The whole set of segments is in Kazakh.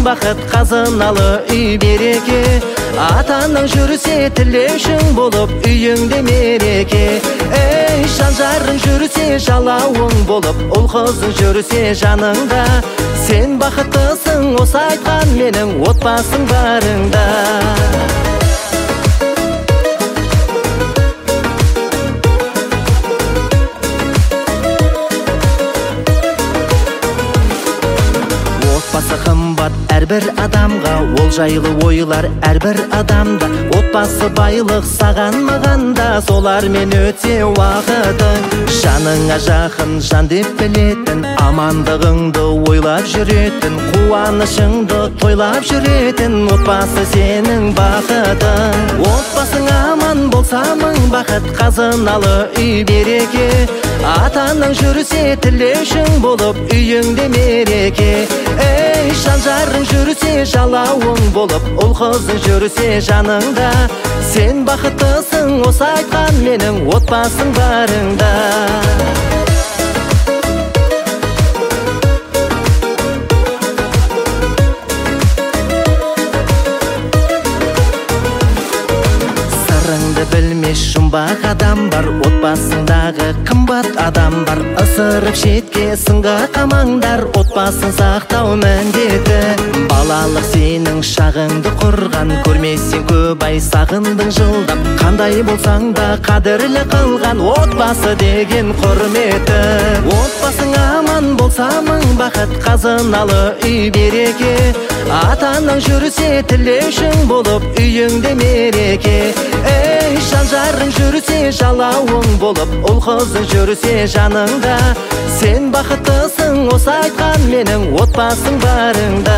бақыт қазыналы үй береке, атаның жүрсе тілеушің болып үйіңде мереке. Ей жан-жарың жүрсе жалауың болып, ұл-қызың жүрсе жаныңда, сен бақыттысың осы айтқан менің отбасың барыңда. Отбасы қымбат әрбір адамға, ол жайлы ойлар әрбір адамда. Отбасы байлық саған мағанда, солармен өте уақытың. Жаныңа жақын жан деп білетін, амандығыңды ойлап жүретін, қуанышыңды тойлап жүретін, отбасы сенің бақытың. Отбасың аман болса мың бақыт қазыналы үй береке, атаның жүрсе тілеушің болып үйіңде мереке. Ей жан-жарың жүрсе жалауың болып, ұл-қызың жүрсе жаныңда, сен бақыттысың осы айтқан менің отбасың барыңда. Сырыңды білмес жұмбақ адам бар, отбасыңдағы қымбат адам бар. Ысырып шетке сынға қамаңдар, отбасын сақтау міндеті. Балалық сенің шағыңды құрған, көрмесең көп ай сағындың жылдап. Қандай болсаң да қадірлі қылған, отбасы деген құрметі. Отбасың аман болса мың бақыт қазыналы үй береке, атаның жүрсе тілеушің болып үйіңде мереке. Ей жан-жарың жүрсе жалауың болып, ұл-қызың жүрсе жаныңда, сен бақыттысың осы айтқан менің отбасың барыңда.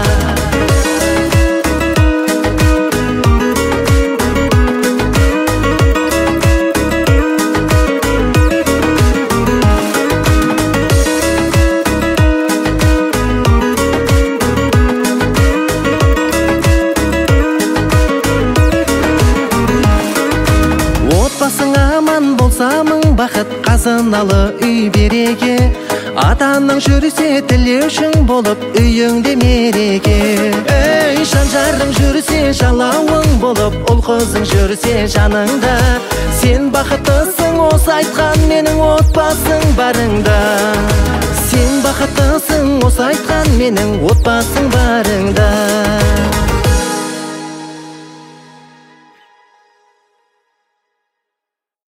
Отбасың аман болса мың бақыт қазыналы үй береке, атаның жүрсе тілеушің болып үйіңде мереке. Ей жан-жарың жүрсе жалауың болып, ұл-қызың жүрсе жаныңда, сен бақыттысың осы айтқан менің отбасың барыңда. Сен бақыттысың осы айтқан менің отбасың барыңда.